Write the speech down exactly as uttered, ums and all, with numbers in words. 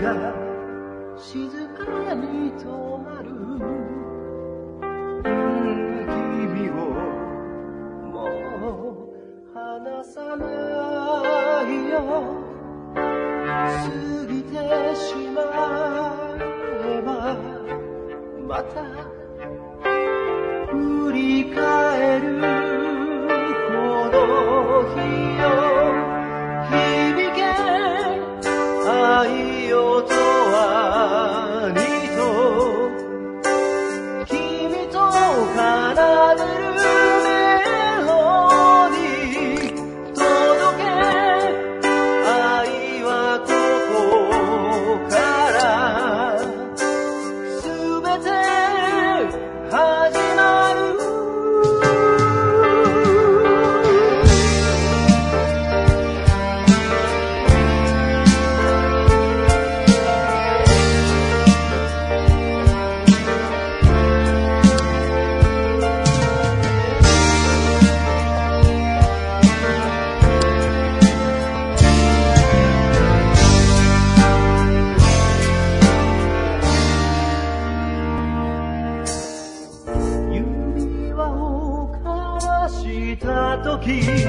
が静かに止まる、うん君をもう離さないよ、過ぎてしまえばまた振り返るこの日よ、響け愛よと兄と君と奏でるメロディー、届け愛はここから全て始まる。指輪を交わした時